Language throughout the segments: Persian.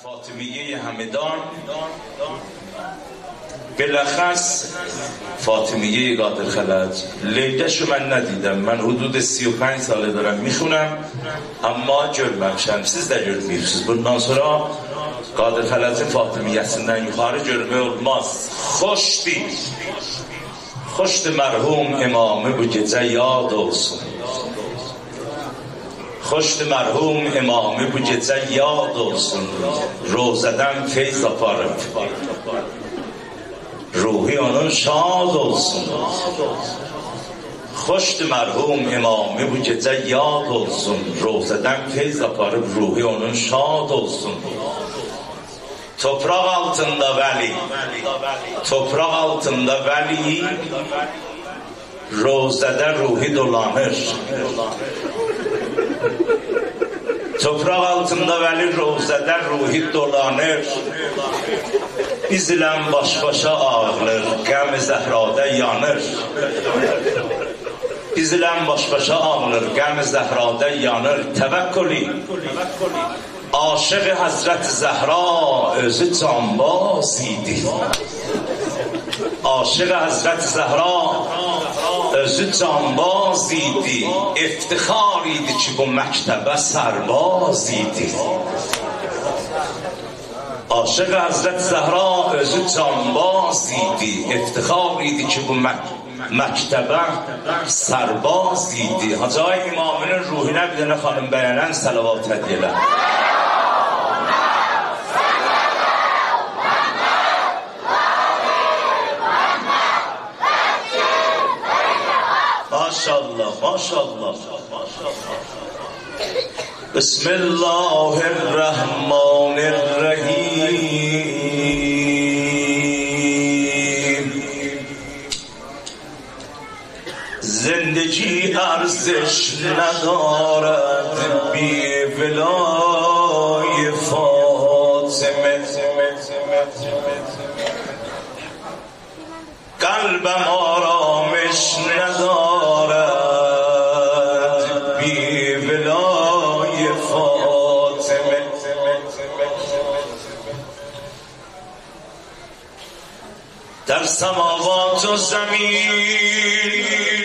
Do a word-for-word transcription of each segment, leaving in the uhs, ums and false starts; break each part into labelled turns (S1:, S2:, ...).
S1: فاطمیه همدان، بلخص فاطمیه قادر خلج. لیدهشو من ندیدم، من حدود سی و پنج ساله دارم میخونم اما görməmişəm. Siz də görmüyorsunuz. Bundan sonra Qadir Xələcin Fatimiyəsindən yuxarı görmək olmaz. Xoşdur. Xoşdur mərhum imamı bu gecə yad olsun. Xoşdur mərhum imamı bu gecə yad olsun. Rozədən feyz aparıb. Ruhi onun şad olsun. Xoşdur mərhum imamı bu gecə yad olsun. Rozədən feyz aparıb ruhi onun şad olsun. Toprak altında veli, toprak altında veli, rozədə ruhi dolanır. Toprak altında veli, rozədə ruhi dolanır. Biz ilə baş başa ağılır, qəm-i zəhrada yanır. Biz ilə baş başa ağılır, qəm-i zəhrada yanır. Təvəkkülü, aşık Hazreti Zehra özü canbaz idi. Aşık Hazreti Zehra özü canbaz idi. İftixar idi ki bu məktəbə sərbaz idi. Aşık Hazreti Zehra özü canbaz idi. İftixar idi ki bu məktəbə sərbaz idi. Hacı İmamının ruhuna bir dənə xanım bəyənən salavat hədiyələr. Maşallah, maşallah, maşallah. Bismillahirrahmanirrahim. Zindagi arzish nadarad bi velay Fatime. Qalbam aramish nadarad bi velay Fatime. Dar samavat o zamin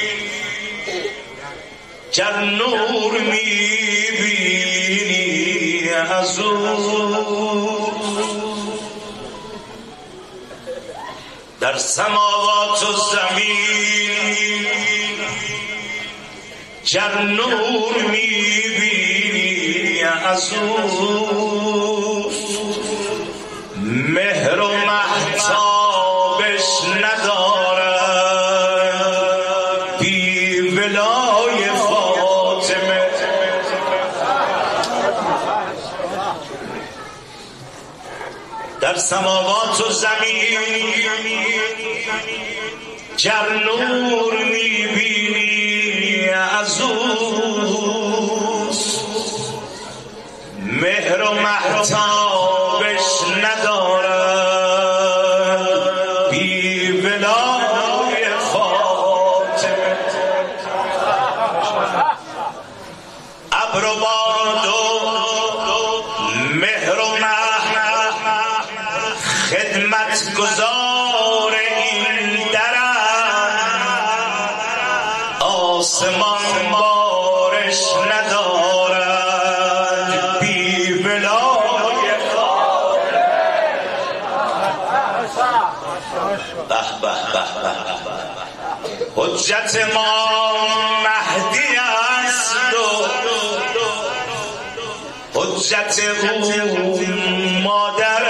S1: گر نور میبینی از او در سماوات و زمین گر نور میبینی از او مهر و مهتابش نداره بی ولای فاطمه. در سماوات و زمین گر نور میبینی از اوست مهر و مهتابش نداره بی ولای فاطمه. ابر و باد و مهر و خدمت گزار این درم آسمان بارش ندارد بی ولای به به به به حجت ما مهدی است و حجت او مادر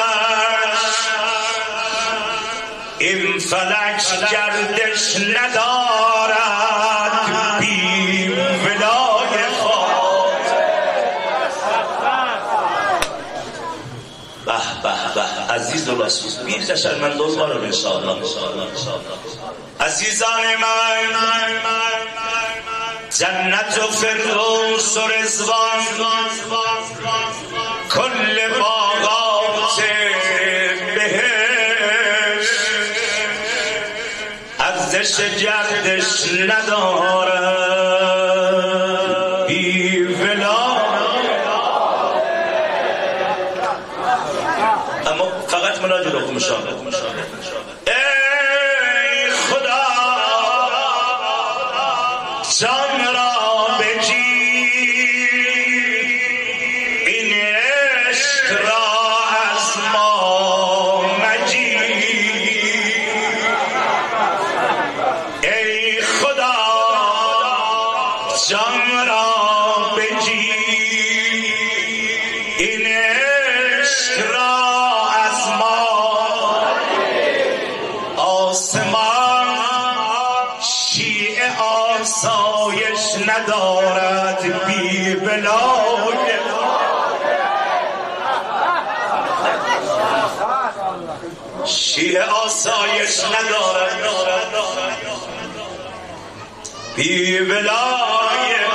S1: این فلک گردش ندارد بی ولای فاطمه. به به به عزیز و رسول بیر کشر من دوزارم انشاءالله. عزیزان من جنت و فردوس و رضوان کل باغات ارزش گردش نداره بی ولای اما فقط مناج لقم شام. ای خدا جان را بگیر، این عشق را از ما مگیر. ای خدا جان را بگیر، این عشق را از ما. آسمان شیعه آسایش ندارد بی ولایت. شیعه آسایش ندارد بی ولایت.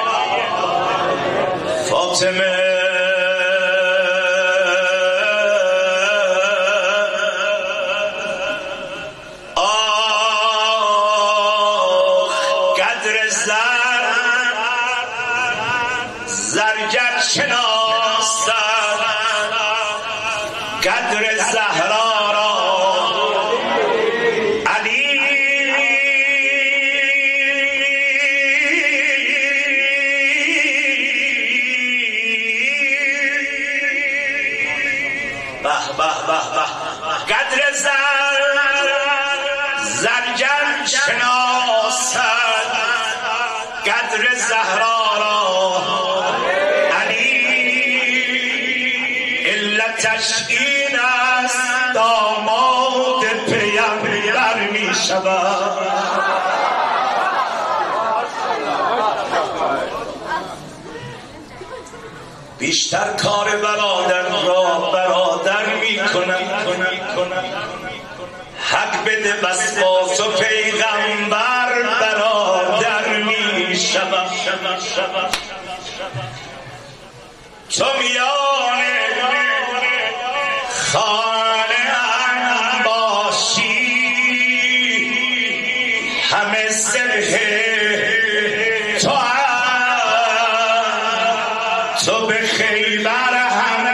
S1: فاطمه زرگر شناسد قدر زهرا را. علی به به به به قدر زرگر شناسد قدر زهرا را. تشکین است داماد پیامبر می شود. بیشتر کار برادر را برادر می کنم. حق بده بس با تو پیغمبر برادر می شود. تو میان خانه هم باشی، همه سبه تو هم. تو به خیبر هم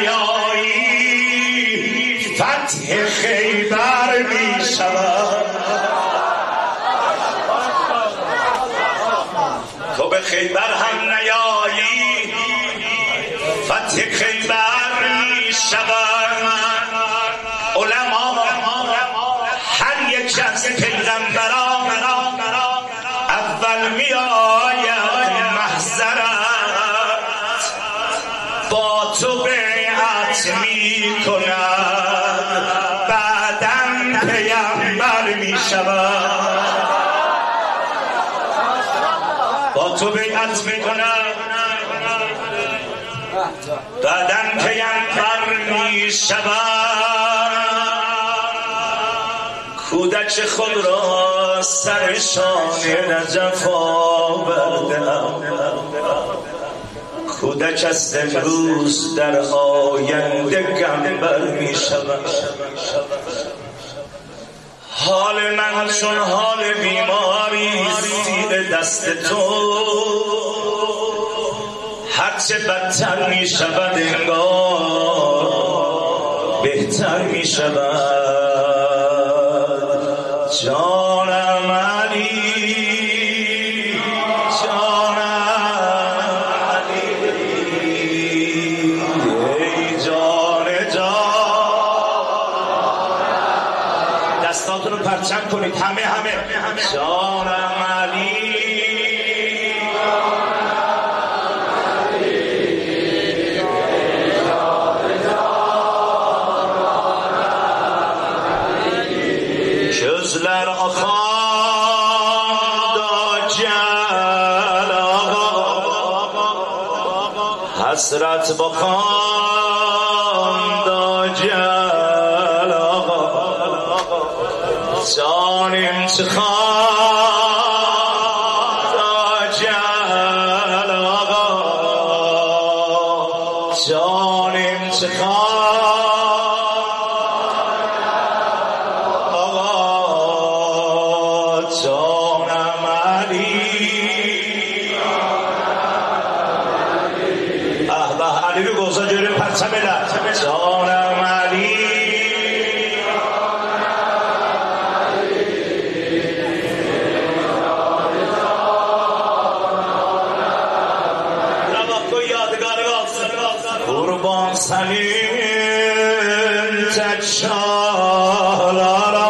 S1: نیایی، فتح خیبر می شود. تو به خیبر هم نیایی، فتح خیبر می شود. علما هر یک از پیغمبران اول می آید محضرت، با تو بیعت می کند، بعدم پیغمبر می شود. با تو بیعت می کند، بعدم پیغمبر می شود. کودک خود را سر شانه نجف آوردم، کودک است امروز در آینده گنبر می شود. حال من چون حال بیماری زیر دست تو، هرچه بدتر می شود انگار بهتر می شود. جانم علی، جانم علی، ای جان جان. دستاتون رو پرچم کنید همه همه. جانم علی، gözler akan gel ağa, hasret bakan da gel ağa, canım çıkan da gel ağa, canım çıkan علی رو گوزا جوری پرچم ملت جانم علی قربان سنین تکشاlara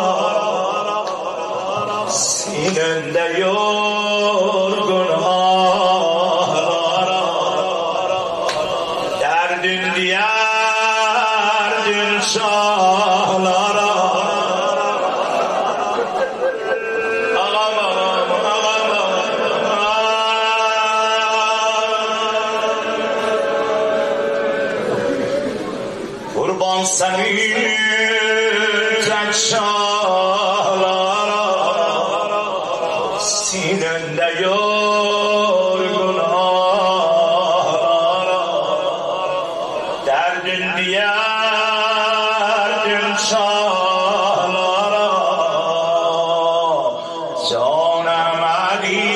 S1: sinende yorgun ağlara derdin diyerdin şahlara ağam ağam ağam kurban senin tekşalara sinende yorgun ağlara derdin diyerdin şahlara canım Ali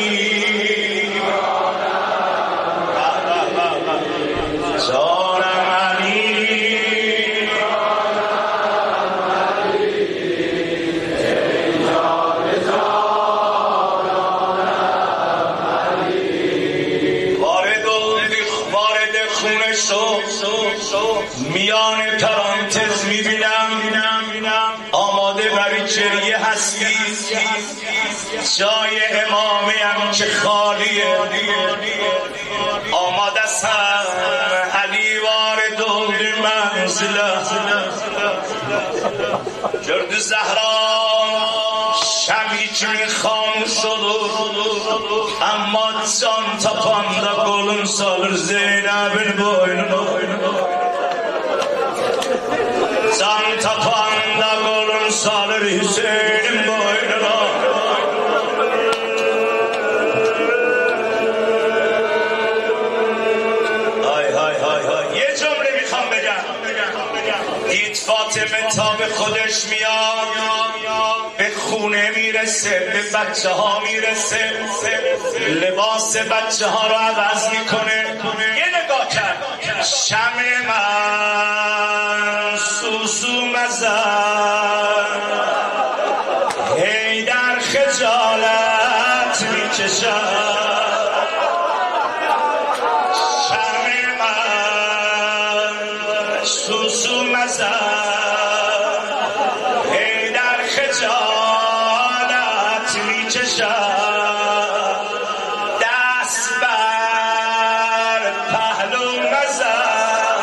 S1: canım Ali میان پرانتز میبینم آماده برای گریه هستی جای امامیم که خالیه آماده سم علی وارد oldu منزله gördü Zehra şem'i kimi xamus olur ama can tapanda kolun salır Zeynep'in boynunu can tapanda kolun salır Hüseyin'in boynuna hay hay hay hay یه جمله میخوام بگم دید فاطمه تا به خودش میاد به خونه میرسه به بچه ها میرسه لباس بچه ها رو عوض میکنه یه نگاه کرد شمع من سوسو مزن هی در خجالت میکشد شمع من سوسو مزن هی در خجالت میکشد دست بر پهلو مزن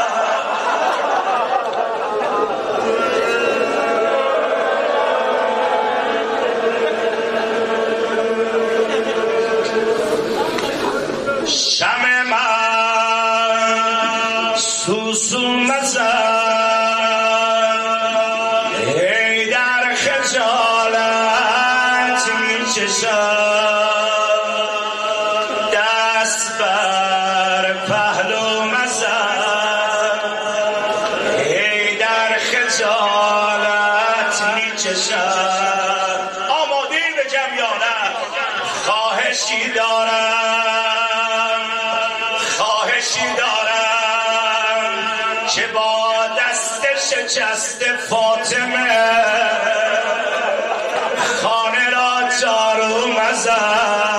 S1: شمع من سوسو مزن هی در خجالت میکشد دست بر پهلو مزن هی در خجالت میکشد آماده بگم یا نه خواهشی دارم خواهشی دارم که با دست شکست فاطمه خانه را جارو مزن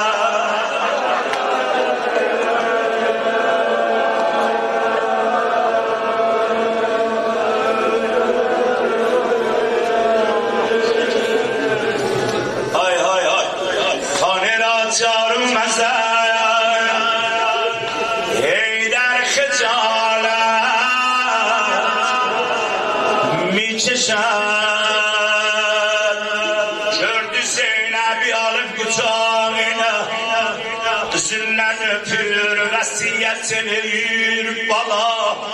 S1: های های های خانه را جارو مزن هی در خجالت میکشد gördü Zeynep'i alıp kucağına üzünden öpür vasiyet edir bala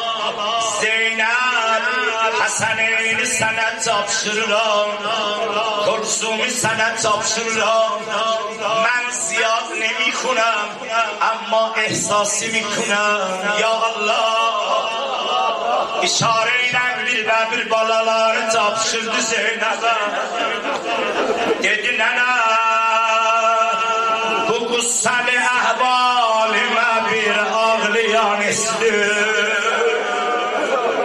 S1: Zeynep Hasan'ını sana tapşırıram Kursumu sana tapşırıram من زیاد نمیخونم اما احساسی میکنم یا الله اشاره اینم bir ve bir balaları tapşırdı Zeynep'e dedi nene bu kutsal ahvalime bir ağlayan istiyor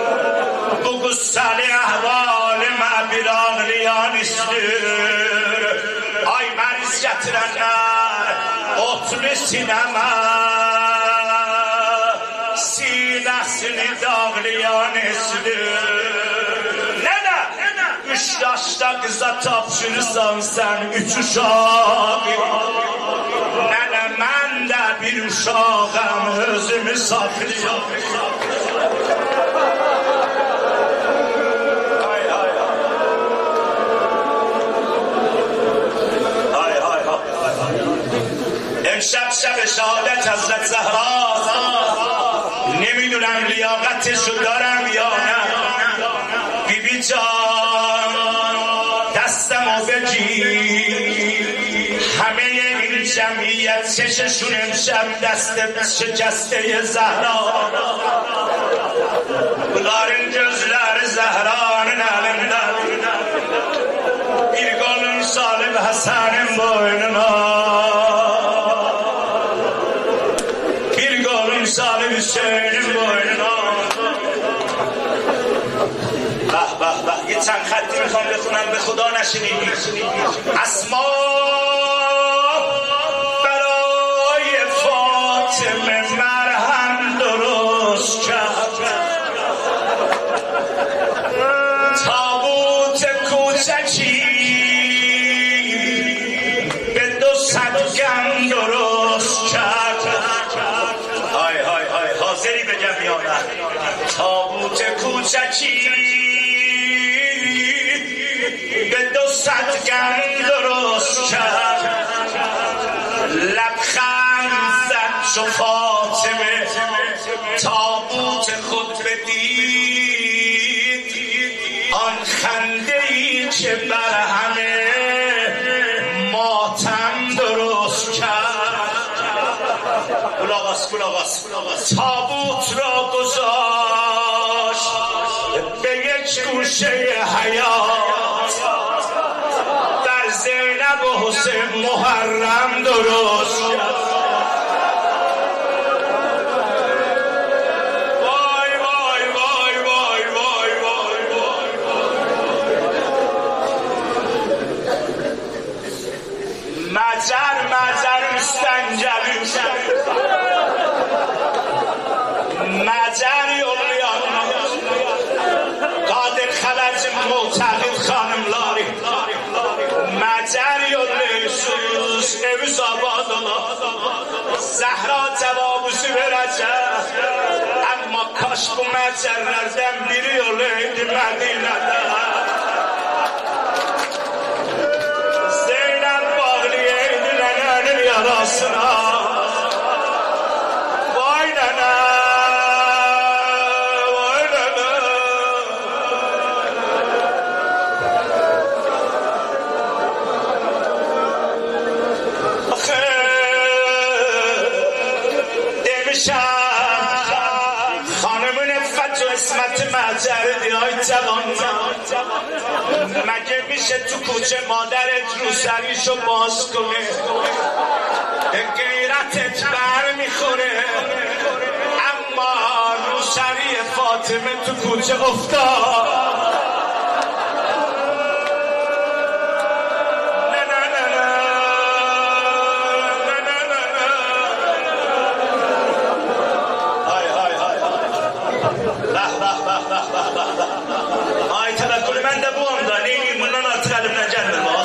S1: سال احوال مبیران لیانیستر ay məriz gətirənlər otlu sinəmə sinəsini dağlayan esdir. Nənə, üç yaşda qıza tapşırırsan sən üç uşaq. Nənə, mən də bir uşağım, özümü saxlayam. امشب شب شهادت حضرت زهرا نمیدونم لیاقتشو دارم یا نه. بی بی جان دستمو بگیر همه این جمعیت چششون امشب دست شکسته زهرا bunların gözleri Zehra'nın elinden bir golün Salim Hasan'ın boynuna Salim Hüseyin'in boynuna. Bah bah bah یه چند خطی میخوام بخونم به خدا نشنیدی. اسما برای فاطمه مرهم درست کرد تابوت کوچکی به دو صد گم درست کرد. حاضری بگم یا نه. تابوت کوچکی به دو صد گم درست کرد لبخند زد چو فاطمه تابوت خود بدید آن خنده ای که بر همه ماتم درست کرد. کلاغاس کلاغاس تابوت را گذاشت به یک گوشه حیات در زینب و حسین محرم درست کرد. وای وای وای وای وای وای وای مجر مجر مستنجبی مجر یولیان قادر خلج معتقد خانملاری مجر یولیسوز اوز آباد الله زهرا جوابوزی verəcək اما kaş bu məcərlərdən biri yoluydu Mədinədə Zeynəb bağlayaydı nənənin yarasına vay nənə خانمون افت و اسمت مجردی های جوان مگه میشه تو کوچه مادرت روسریشو باز کنه به غیرتت بر میخوره اما روسری فاطمه تو کوچه افتاد ay tevekkülü ben de bu anda neyim bundan artık elimden gelmedi bak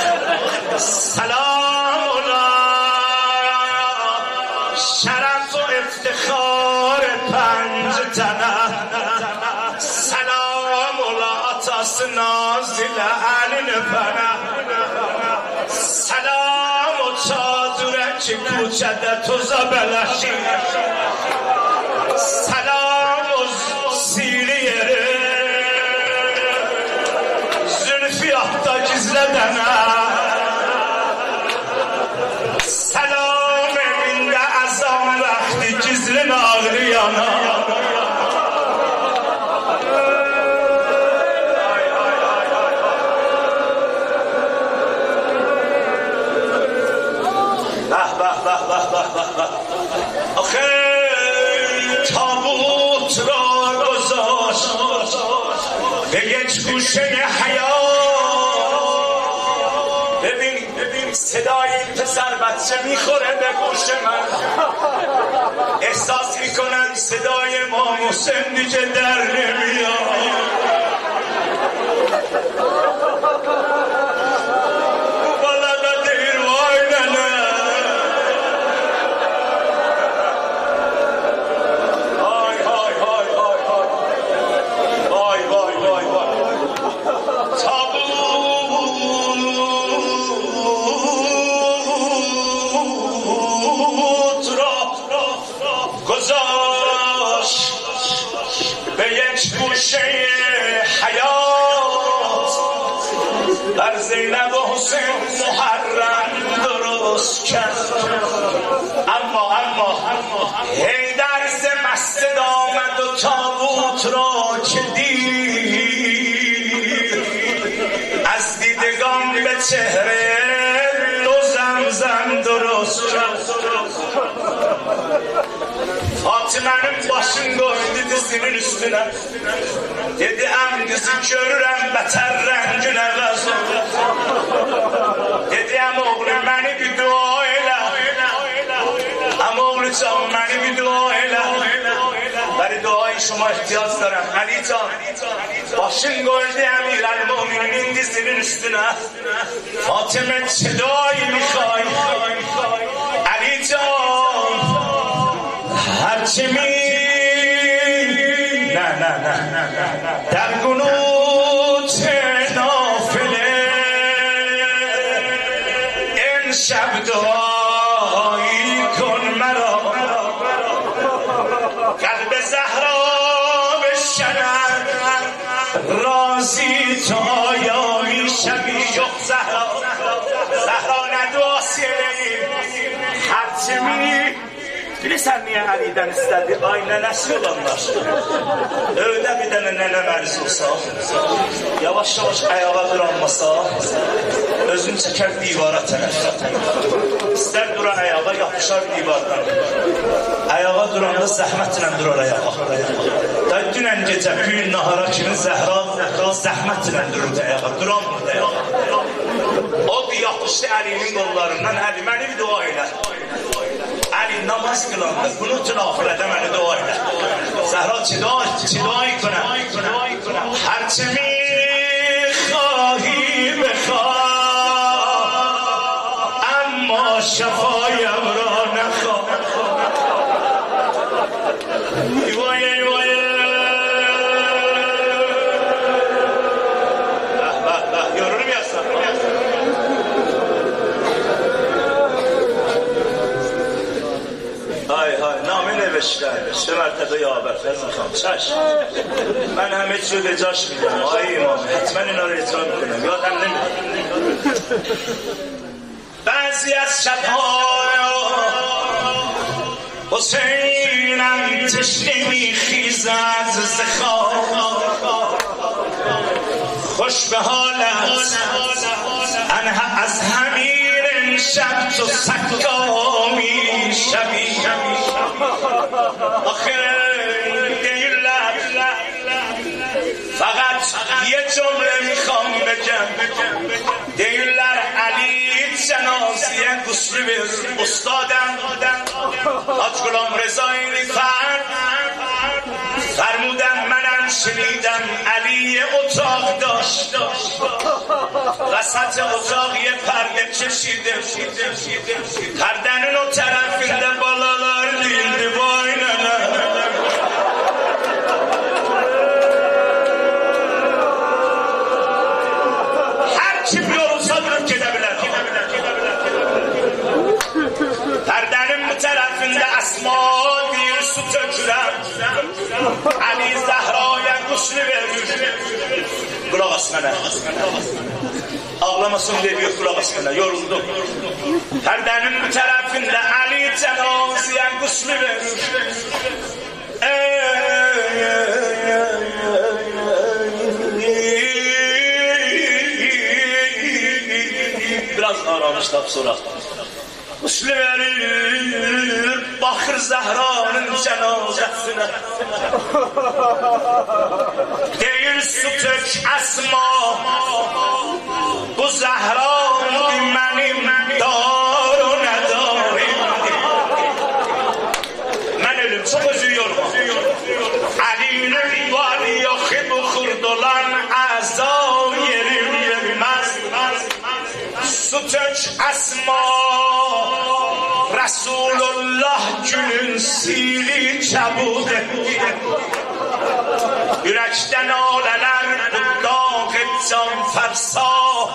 S1: selam ola şeref و افتخار پنج تنه selam ola atası nazil elin öpene selam o çadure ki کوچede toza beleşi selam o sili yeri zülfiyahta gizledene selam evinde azam vakti gizlin ağrıyana bah bah bah bah bah bah bah آخه تابوت را گذاشت به یک گوشه حیات ببین ببین صدای این پسر بچه میخوره به گوش من احساس میکنم صدای ما محسن دیگه در نمیاد بر زینب و حسین محرم درست کرد اما اما حیدر ز مسجد آمد و تابوت را که دید از دیدگان به چهره دو زمزم درست کرد Fatime'nin başın koydu dizinin üstüne dedi amcası görürüm beter rengine vaz dedi am oğlum beni bir dua eyle am oğlucağım beni bir dua eyle bari duayı şuma ihtiyaç darım Ali can başın koydu emiralmuminin dizinin üstüne Fatime çe duayı mikhai Ali can هرچه می نه نه نه در قنوت نافله این شب دعایی کن مرا قلب زهرا بشند راضی تو آیا می شوی yok زهرا زهرا ندواسی هرچه می Bilirsən niye Ali'den istedi? Aynı nəsil olanlar. Öyle bir tane nene mərz olsa, yavaş yavaş ayağa duranmasa, özünü çeker divara tərəf. İster duran ayağa, yapışar divardan. Ayağa duranda zəhmətlə durar ayağa. Da dünən gecə, gün nahara kimi Zəhra zəhmətlə dururdu ayağa, duramırdı ayağa. O bir yapışdı Ali'nin qollarından, Ali məni bir dua elə. Ali namaz kılandı, bunu tünafilede beni dua eder. Zehra çi dua, çi duayı کنم هرچه می خواهی بخواه اما شفایم را نخواه ایوای ایوای به به به یارونو میاستم های های نامه نوشتن سه مرتبه یابر فرز میخوام چشم من همه چیو به جاش میدم آقای امام حتما اینا رو اطلاع میکنم یادم نمیدم بعضی از شبها حسینم تشنه میخیزد ز خواب خوش به حالت انها از همین شب تو سکا میشوی آخه دیلت فقط یه جمله میخوام بگم دیلر علی جنازیه گسلی به استادم حاج غلام رضایی فرد فرمودم منم شنیدم علی اتاق داشت وسط اتاق یه پرده کشیده پردنın o tarafında balalar değildi boynuna her kim yolsa durup gidebilir perdenin bu tarafında asma bir su tökülen Ali Zehra'ya gusül verir kulak asmana ağlamasın diye bir kulak asmana yoruldum perdenin bu tarafında Ali cenazeye gusül verir biraz aramış tap sonra gusül verir bakır Zehra'nın cenazesine değil su tök اسما bu Zəhra mənim dar o nədarim. Mən ölüm çox özü yorma. Əlinin var yoxu bu xurd olan əzab yerim yerməz. Su tök əsma Resulullah günün sili kəbud etdi. Ürəkdən alələr bu dağ can fərsa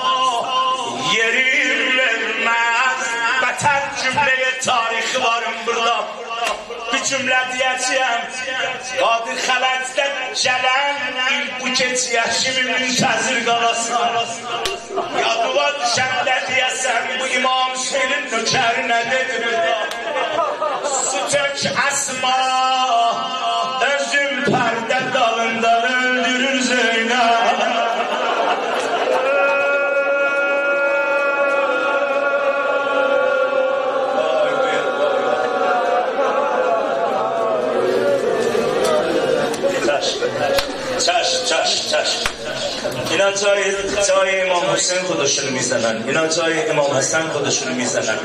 S1: yerim verməz. Bətər cümləyə tarixi varım burada. Bir cümlə deyəcəyəm. Qadir xələtdən gələn il bu gecəyə kimi müntəzir qalasın. Yadıva düşəndə deyəsən bu İmam Hüseynin nökəri nə dedi burada? Su tök əsma özüm pərdə dalından öldürür Zeynəb. چش چش چش اینا جای جای امام حسین خودشونو میزنن. اینا جای امام حسن خودشونو میزنن.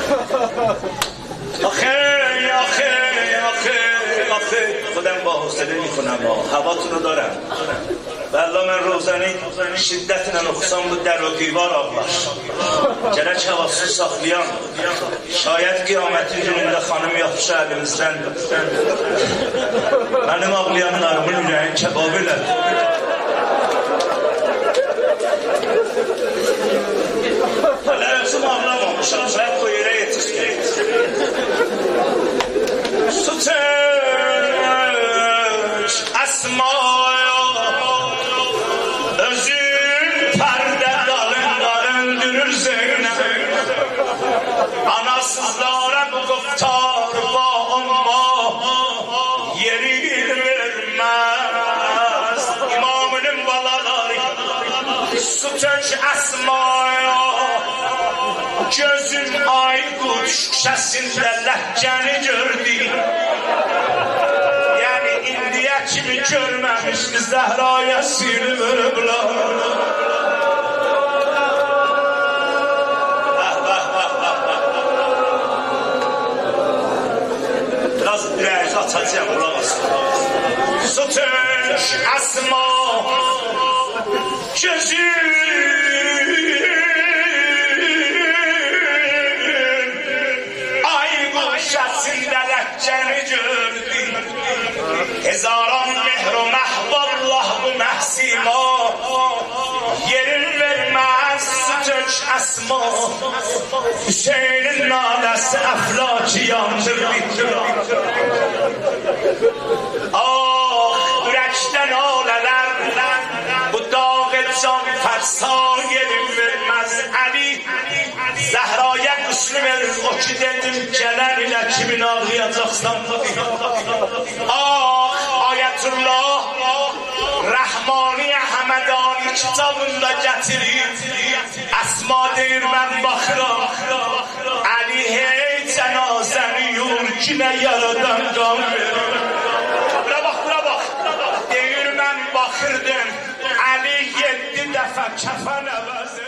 S1: آخه آخه آخه آخه خودم با حوصله میکنم. هواتون رو دارم. والله من روزانه شدت نقصان بود در و دیوار آبلاش گرچ havasını saxlayan şayet qiyamətinin günündə xanım yaxşı əlimizdən mənim ağlayanlarımın ürəyin kebabı elədi. Hələ özüm ağlamamışam. Mən o yerə yetişdim. Su tök əsma anasızlara guftar ba umma yerin vermez. İmamının balaları su tök əsmaya gözün ay quş şəsində ləhcəni gördü. Yəni indiyə kimi görməmişdi Zəhraya sirri veriblər. Ürəyinizi açacağım, qulaq asın. Su tök əsma gözün ay quşəsində ləhcəni gördü. Hezaran mehr o məhvallah bu məhsima yerin verməz. Su tök əsma Hüseynin naləsi əflaki yandırdı. Ah ürəkdən alələr bu dağ can fərsa yerin verməz. Əli Zəhraya qüslü verir. O ki dedim gələn ilə kimin ağlayacaqsan. Ah Ayətullah Rəhmaniyə Həmədani kitabında gətirir. Əsma deyir mən baxıram. Əli hey cənazəni yur kinə yaradan qan verir. Bura bax, bura bax. Deyir mən baxırdım. Əli yeddi dəfə kəfən əvəz